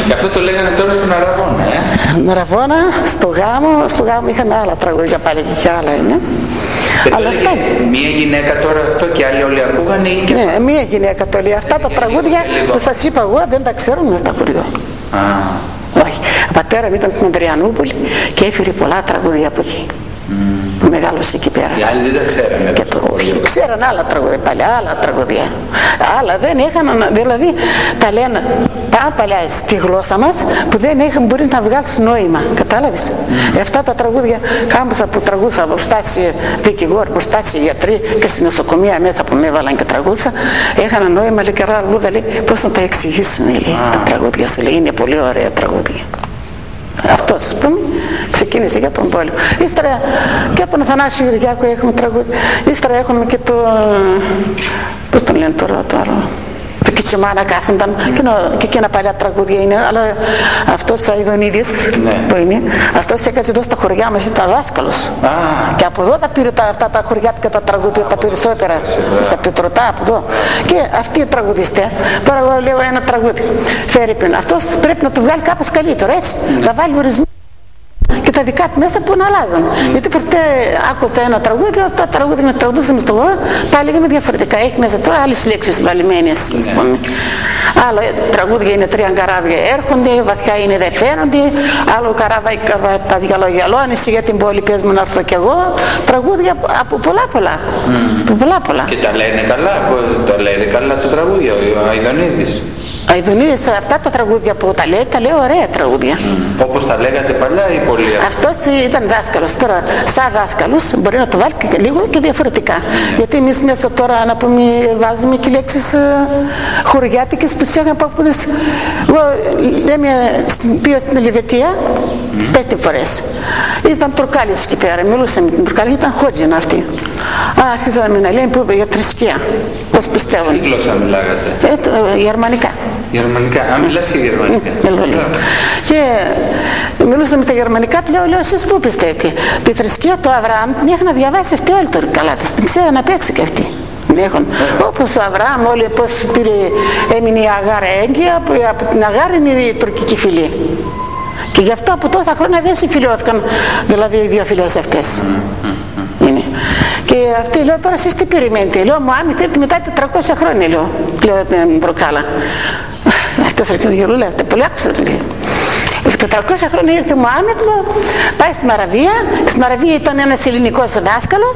Και αυτό το λέγανε τώρα στον Αραβώνα, Στον Αραβώνα, στο γάμο είχαμε άλλα τραγούδια πάλι και άλλα είναι. Αλλά αυτά είναι. Μία γυναίκα τώρα αυτό και άλλοι όλοι ακούγανε ή και... Ναι, μία γυναίκα το λέει. Αυτά τα τραγούδια που σας είπα εγώ δεν τα ξέρουμε στα χωριό. Όχι. Ο πατέρα μου ήταν στην Ανδριανούπολη και έφερε πολλά τραγούδια από εκεί. Που μεγάλωσε εκεί πέρα. Οι άλλοι δεν τα ξέρανε. Ξέραν άλλα τραγούδια, παλιά άλλα τραγούδια. Άλλα δεν είχαν, δηλαδή τα λένε παλιά στη γλώσσα μας που δεν είχαν μπορεί να βγάλεις νόημα. Κατάλαβες. Αυτά τα τραγούδια κάμποσα που τραγούδσα μπροστά σε δικηγόροι, μπροστά σε γιατροί και στη νοσοκομεία μέσα που με έβαλαν και τραγούδσα, είχαν νόημα. Λέει καιρά Λούδα, λέει πώς να τα εξηγήσουμε, λέει, τα τραγούδια σου, λέει, είναι πολύ ωραία τραγούδια. Αυτός, ας πούμε, ξεκίνησε για τον πόλεμο. Ύστερα και τον Αθανάσιο Γεωργιάκο έχουμε τραγούδια. Ύστερα έχουμε και το... πώς τον λένε τώρα... Το Κιτσιμάνα κάθονταν και εκείνα παλιά τραγούδια είναι, αλλά αυτός ο Ιδονίδης που είναι, αυτός έκατσε εδώ στα χωριά μας, ήταν δάσκαλος. Και από εδώ τα πήρε αυτά τα χωριάτικα τα τραγούδια, τα περισσότερα, στα Πετρωτά από εδώ. Και αυτοί οι τραγουδιστές, τώρα εγώ λέω ένα τραγούδι, φέρει πριν, αυτός πρέπει να το βγάλει κάπως καλύτερο, έτσι, να βάλει ορισμό. Και τα δικά του μέσα που να αλλάζουν. Γιατί ποτέ άκουσα ένα τραγούδι, αυτό το τραγούδι με τραγουδούσαμε στο βορρά, πάλι λέγαμε διαφορετικά. Έχει μέσα τώρα άλλες λέξεις βαλημένες. Άλλο τραγούδια είναι τρία καράβια έρχονται, βαθιά είναι δεν φαίνονται. Άλλο καράβι παδιαλογιαλώνεσαι για την πόλη, πες μου να έρθω κι εγώ. Τραγούδια από πολλά. Και τα λένε καλά, τα λένε καλά το τραγούδια, ο Αϊδονίδης. Ο Ιδονίδης αυτά τα τραγούδια που τα λέει ωραία τραγούδια. Όπως τα λέγατε παλιά ή πολύ? Αυτός ήταν δάσκαλος. Τώρα σαν δάσκαλος μπορεί να το βάλει και λίγο και διαφορετικά. Γιατί εμείς μέσα τώρα να πούμε βάζουμε και λέξεις χωριάτικες που τις παππούδες. Εγώ λέμε πήγα στην Ελβετία 5 φορές. Ήταν Τουρκάλης εκεί πέρα. Μιλούσαμε με την Τουρκάλη, ήταν Χότζινα αυτή. Άρχισαμε να λέμε που είπε για θρησκεία. Πώς πιστεύουν. Τι γλώσσα μιλάγατε? Γερμανικά. Γερμανικά, μιλάς και γερμανικά. Και μιλούσαμε στα γερμανικά, του λέω εσείς πού πιστεύετε? Τη θρησκεία του Αβραάμ την είχαν διαβάσει αυτή όλη το καλά της, την ξέραν να παίξει και αυτή. Όπως ο Αβραάμ όλοι πώς έμεινε η Αγάρ έγκυα, από την Αγάρ είναι η τουρκική φυλή. Και γι' αυτό από τόσα χρόνια δεν συμφιλιώθηκαν δηλαδή οι δύο φυλές αυτές. Είναι. Και αυτή λέω τώρα εσείς τι περιμένετε? Λέω Μωάμι θέλετε μετά 400 χρόνια λέω την προκάλα. Αυτός έρχεται γελούλα, αυτό πολύ άκουσα του λέει. 400 χρόνια ήρθε ο Μωάμετ, πάει στην Αραβία. Στην Αραβία ήταν ένας ελληνικός δάσκαλος,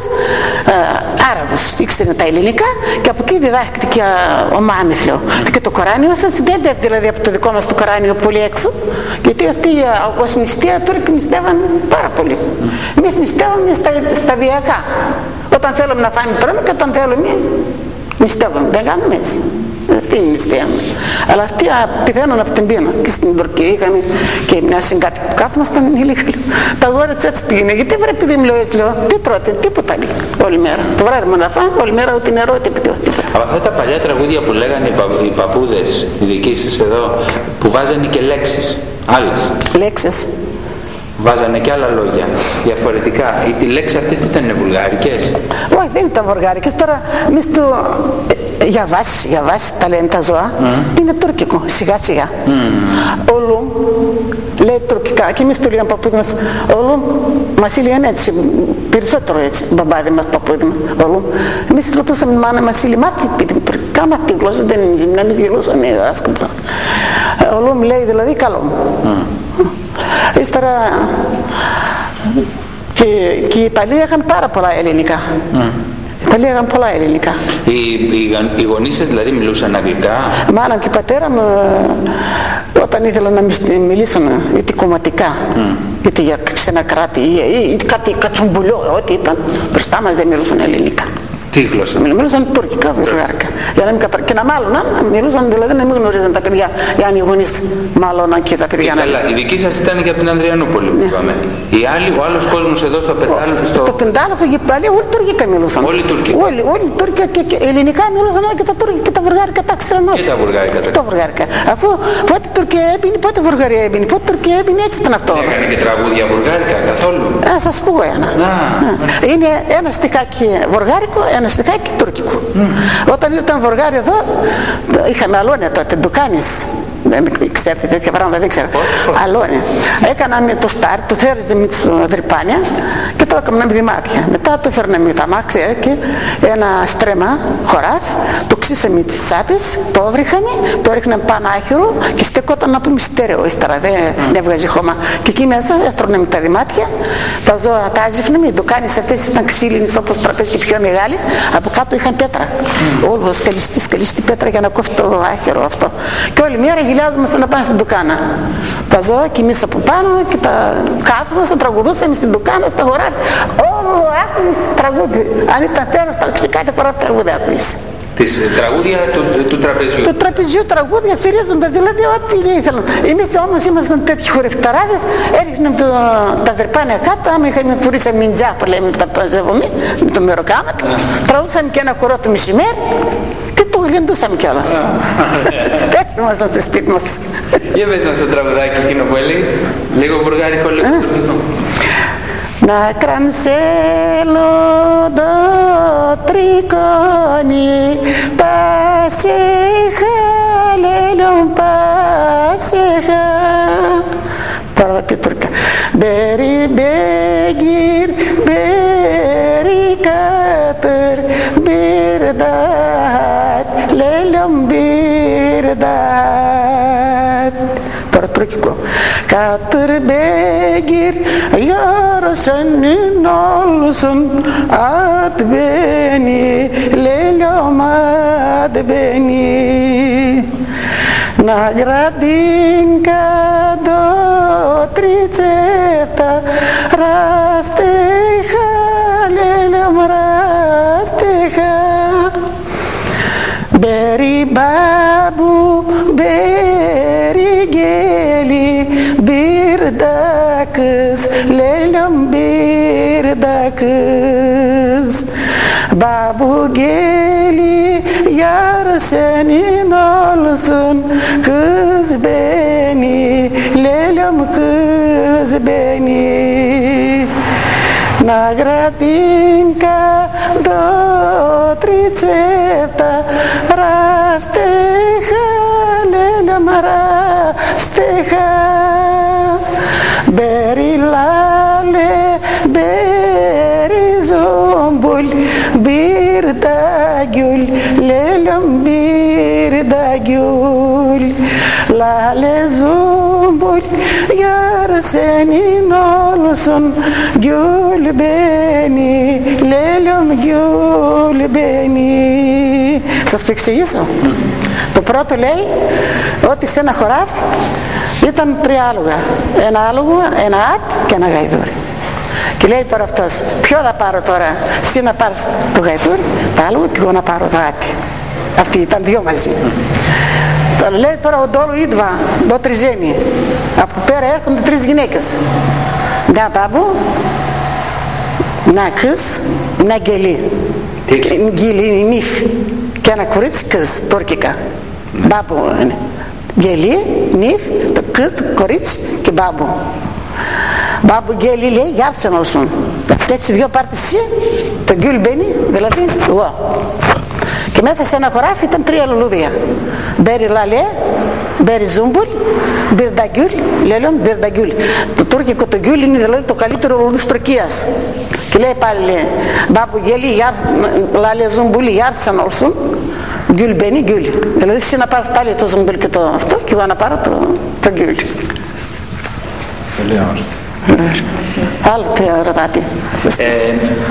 Άραβος, ήξερε τα ελληνικά και από εκεί διδάχθηκε και ο Μωάμετ, λέω. Και το Κοράνιο σας δεν πέφτει δηλαδή από το δικό μας το Κοράνιο πολύ έξω, γιατί αυτοί ως νηστεία Τούρκοι νηστεύαν πάρα πολύ. Εμείς νηστεύαμε σταδιακά. Όταν θέλουμε να φάμε τρώμε και όταν θέλουμε νηστεύαμε. Δεν κάνουμε έτσι. Αυτή είναι η νηστεία μας. Αλλά αυτοί πηγαίνουν από την πείνα. Και στην Τουρκία είχαμε και μια συγκάτη που κάθομασταν λίγα. Τα αγόρια της έτσι πήγαινε. Γιατί βρε παιδί μου λέω έτσι λέω. Τι τρώτε, τίποτα λέει. Όλη μέρα. Το βράδυ μου να φάμε, όλη μέρα ούτε νερό ούτε τίποτα. Από αυτά τα παλιά τραγούδια που λέγανε οι παππούδες, οι δικοί σας εδώ, που βάζανε και λέξεις. Άλλες. Λέξεις. Βάζανε και άλλα λόγια διαφορετικά. Οι λέξεις αυτές δεν ήταν βουλγάρικες? Όχι, δεν ήταν βουλγάρικες. Τώρα εμείς το για βάση τα λένε τα ζώα, είναι τουρκικό σιγά σιγά. Όλου λέει τουρκικά και εμείς το λέγαμε παππούδι μας. Όλου μας έλεγαν έτσι, περισσότερο έτσι, μπαμπάδι μας, παππούδι μας. Όλου. Εμείς ρωτούσαμε τη μάνα μας, λέει μάτι πείτε με τουρκικά, μα τη γλώσσα δεν είναι ζημιά, εμείς γελούσαμε άσκοπρα. Όλου λέει δηλαδή καλό μου. Ύστερα και οι Ιταλοί είχαν πάρα πολλά ελληνικά. Τα λέγαν πολλά ελληνικά. Οι γονείς σας δηλαδή μιλούσαν αγγλικά? Μάνα και πατέρα μου όταν ήθελαν να μιλήσουν είτε κομματικά είτε για ξένα κράτη ή κάτι κατσουμπουλιό, ό,τι ήταν μπροστά μας δεν μιλούσαν ελληνικά. Τι γλώσσα? Μιλούσαν τουρκικά βουλγάρικα. Και να μάλλον μιλούσαν δηλαδή να μην γνωρίζαν τα παιδιά, αν οι γονείς μάλλον και τα παιδιά. Καλά, η δική σας ήταν και από την Ανδριανούπολη που είπαμε. Οι άλλοι, ο άλλος κόσμος εδώ στο Πεντάλοφο. Στο Πεντάλοφο πάλι όλοι τουρκικά μιλούσαν. Όλοι τουρκικά. Όλοι τουρκικά και ελληνικά μιλούσαν, αλλά και τα τουρκικά και τα βουλγάρικα τα ξέραν όλοι. Και τα βουλγάρικα. Και τα βουλγάρικα. Αφού πότε Τουρκία έμπαινε, πότε Βουλγαρία έμπαινε, πότε Τουρκία έμπαινε, έτσι ήταν αυτό. Έκανε και τραγούδια βουλγάρικα καθόλου? Θα σας πω ένα. Είναι ένα στιχάκι βουλγάρικο, ένα στιχάκι τουρκικό. Όταν ήταν Βουλγάρι εδώ, είχαμε αλόνια τότε, ντουκάνης. Δεν ξέρετε τέτοια πράγματα, δεν ξέρω. Αλόνια. Έκανα με το στάρ, το θέριζε με τις δρυπάνια και το έκανα με δημάτια. Μετά το έφερνα με τα μάξια και ένα στρέμμα χωράφι, το ξύσαμε τις σάπες, το έβριχαμε, το έριχναμε πάνω άχυρο και στεκόταν να πούμε στέρεο ύστερα, δεν έβγαζε χώμα. Και εκεί μέσα έστρωνε με τα δημάτια, τα ζώα τα άζυφναμε, οι ντοκάνες αυτές ήταν ξύλινες όπως τραπέζι και πιο μεγάλες, από κάτω είχαν πέτρα. Όλο σκαλιστή πέτρα για να κόφει το άχυρο αυτό. Και όλη μέρα γυλιάζομαστε να πάμε στην ντοκάνα. Τα ζώα και εμείς από πάνω και τα κάθομαστε, τραγουδούσαμε στην ντοκάνα, στα χωράφια. Όλο άκουγες τραγούδι. Αν ήταν τέλος, θα κάθε φορά τραγούδι άκουγες. Τις τραγούδια του τραπεζιού. Του τραπεζιού τραγούδια θηρίζονταν, δηλαδή ό,τι ήθελαν. Εμείς όμως ήμασταν τέτοιοι χορευταράδες, έριχναμε τα δερπάνια κάτω, άμα είχαμε πουρίσα μιντζά που λέμε τα παζεύουμε, με το μεροκάματο, τραγουδούσαμε και ένα χορό το μεσημέρι και το γλεντούσαμε κιόλας. Έτσι ήμασταν στο σπίτι μας. Για πες μας το τραγουδάκι εκείνο που έλεγες, λίγο βουργάρικο, λίγο τουρκικό. Να κραμσέλω το τρικόνι, πάσεχα, λέλον πάσεχα. Τώρα θα πει τουρκικά. Μπέρι μπέγγιρ, μπέρι κάτερ, μπίρδατ, λέλον μπίρδατ. Τώρα τουρκικό. Κάτερ μπέγγιρ, yarasın olsun at beni, lelom at beni. Nagradinka do tricefta, rasteha, lelom rasteha. Beri babu, beri geli, bir da kız, leylom bir da kız. Babu geli, yar senin olsun, kız beni, leylom kız beni. Nagradinka do tricefta, rasteha, lelom rasteha. Beri lale, beri zumbul, bir da gül, lelom bir da gül. Lale zumbul, yar senin olsun, gül beni, lelom gül beni. Σας το εξηγήσω. Το πρώτο λέει ότι σε ένα χωράφι ήταν τρία άλογα. Ένα άλογο, ένα άτ και ένα γαϊδούρι. Και λέει τώρα αυτός, ποιο θα πάρω τώρα, εσύ να πάρεις το γαϊδούρι, το άλογο και εγώ να πάρω το άτι. Αυτοί ήταν δύο μαζί. Τώρα λέει τώρα ο Ντόλου Ίτβα, το τριζένι. Από πέρα έρχονται τρεις γυναίκες. Μια μπάμπου, μια κız, μια γελί. Γελί είναι νύφ. Και ένα κορίτσι κız, τουρκικά. Μπάμπου είναι. Geli, nif, kız, κορίτσι και μπάμπου. Μπάμπου γέλι λέει, γιάρτσαν olsun. Αυτές οι δυο πάρτε εσύ, το γκουλ μπαίνει, δηλαδή εγώ. Και μέσα σε ένα χωράφι ήταν τρία λουλούδια. Μπέρι λαλέ, μπέρι ζούμπουλ, μπιρνταγκούλ, λέλον μπιρνταγκούλ. Το τουρκικό το γκουλ είναι δηλαδή το καλύτερο λουλούδι της Τουρκίας. Και λέει πάλι, μπάμπου γέλι, λαλέ ζούμπουλ, γιάρτσαν olsun. Γκουλ μπαίνει γκουλ. Δηλαδή εσύ να πάρεις πάλι το ζουμπουλ και το αυτό και εγώ να πάρω το γκουλ. Πολύ όμορφο. Άλλο τι ρωτάτε.